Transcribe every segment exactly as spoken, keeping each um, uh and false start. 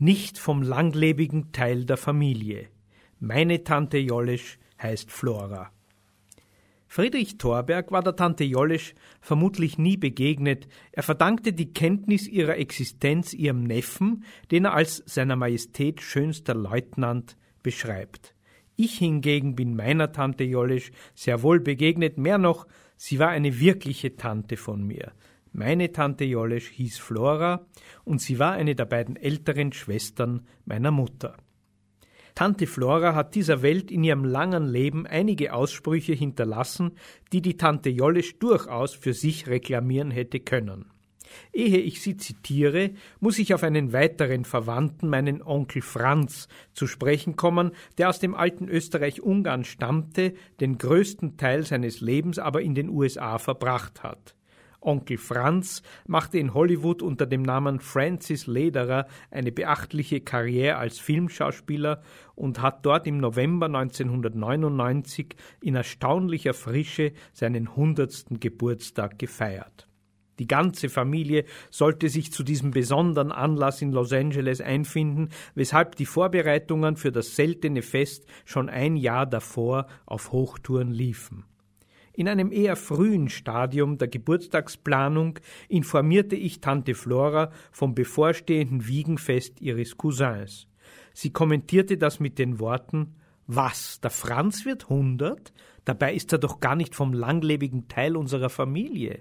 nicht vom langlebigen Teil der Familie. Meine Tante Jollesch heißt Flora. Friedrich Thorberg war der Tante Jollesch vermutlich nie begegnet. Er verdankte die Kenntnis ihrer Existenz ihrem Neffen, den er als Seiner Majestät schönster Leutnant beschreibt. Ich hingegen bin meiner Tante Jollesch sehr wohl begegnet, mehr noch, sie war eine wirkliche Tante von mir. Meine Tante Jollesch hieß Flora und sie war eine der beiden älteren Schwestern meiner Mutter. Tante Flora hat dieser Welt in ihrem langen Leben einige Aussprüche hinterlassen, die die Tante Jollesch durchaus für sich reklamieren hätte können. Ehe ich sie zitiere, muss ich auf einen weiteren Verwandten, meinen Onkel Franz, zu sprechen kommen, der aus dem alten Österreich-Ungarn stammte, den größten Teil seines Lebens aber in den U S A verbracht hat. Onkel Franz machte in Hollywood unter dem Namen Francis Lederer eine beachtliche Karriere als Filmschauspieler und hat dort im November neunzehnhundertneunundneunzig in erstaunlicher Frische seinen hundertsten Geburtstag gefeiert. Die ganze Familie sollte sich zu diesem besonderen Anlass in Los Angeles einfinden, weshalb die Vorbereitungen für das seltene Fest schon ein Jahr davor auf Hochtouren liefen. In einem eher frühen Stadium der Geburtstagsplanung informierte ich Tante Flora vom bevorstehenden Wiegenfest ihres Cousins. Sie kommentierte das mit den Worten: »Was, der Franz wird hundert? Dabei ist er doch gar nicht vom langlebigen Teil unserer Familie.«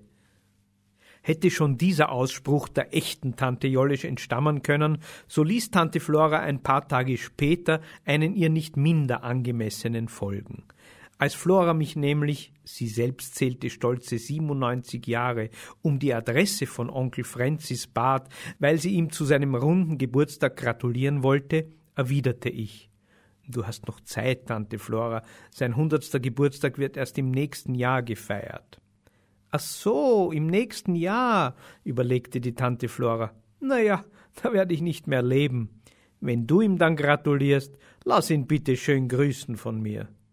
Hätte schon dieser Ausspruch der echten Tante Jollesch entstammen können, so ließ Tante Flora ein paar Tage später einen ihr nicht minder angemessenen folgen. Als Flora mich nämlich, sie selbst zählte stolze siebenundneunzig Jahre, um die Adresse von Onkel Francis bat, weil sie ihm zu seinem runden Geburtstag gratulieren wollte, erwiderte ich: »Du hast noch Zeit, Tante Flora, sein hundertster Geburtstag wird erst im nächsten Jahr gefeiert.« »Ach so, im nächsten Jahr«, überlegte die Tante Flora. »Na ja, da werde ich nicht mehr leben. Wenn du ihm dann gratulierst, lass ihn bitte schön grüßen von mir.«